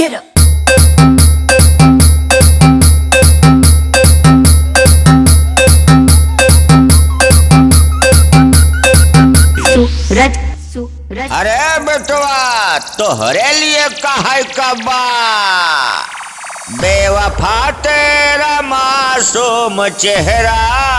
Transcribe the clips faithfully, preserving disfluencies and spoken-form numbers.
Get up. Suraj Suraj अरे बेटवा तोहरे लिए कहा कबा बेवफा तेरा मासूम चेहरा,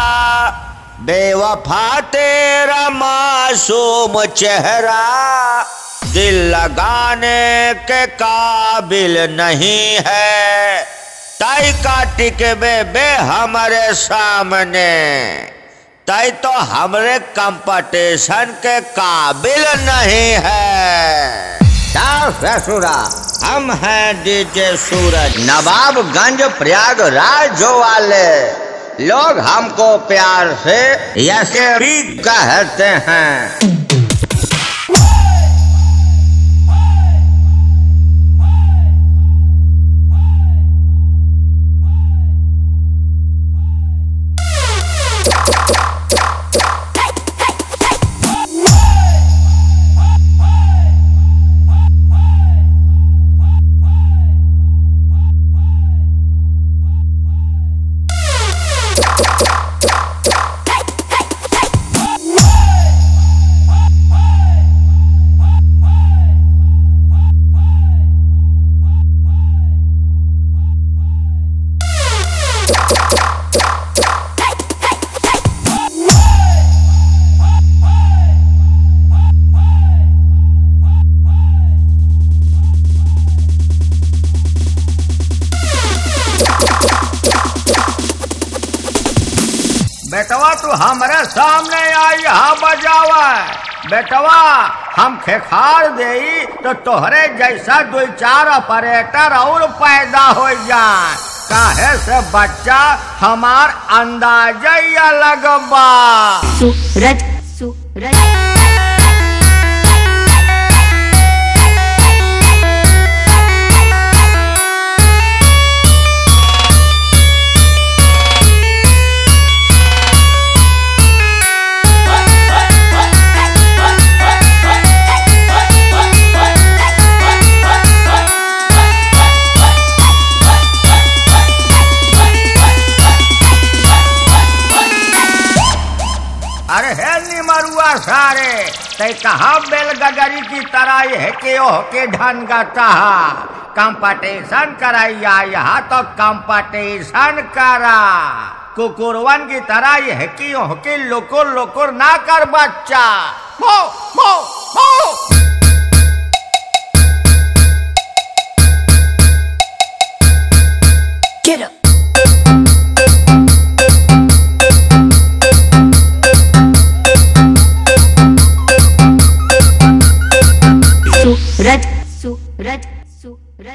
बेवफा तेरा मासूम चेहरा दिल लगाने के काबिल नहीं है, ताई का टिके बे हमारे सामने, ताई तो हमरे कंपटीशन के काबिल नहीं है। ससुरा हम हैं डीजे सूरज, नवाबगंज प्रयागराज वाले लोग हमको प्यार से ऐसे भी कहते हैं। बेटवा तू हमारे सामने आई यहाँ बजावा, बेटवा हम खेखार दे तो तोहरे जैसा दो चार ऑपरेटर और पैदा हो जाए, काहे से बच्चा हमार अंदाजा या लगबा। सूरज सूरज अरे है निमरुआ सारे ते कहा बेलगगरी की तरह है के ओह के ढन गाता कंपटीशन कराइया यहाँ तो कंपटीशन करा, कुकुरवन की तरह है कि ओह के लोकुर लोकुर ना कर बच्चा। मो मो मो Get up. सूरज सूरज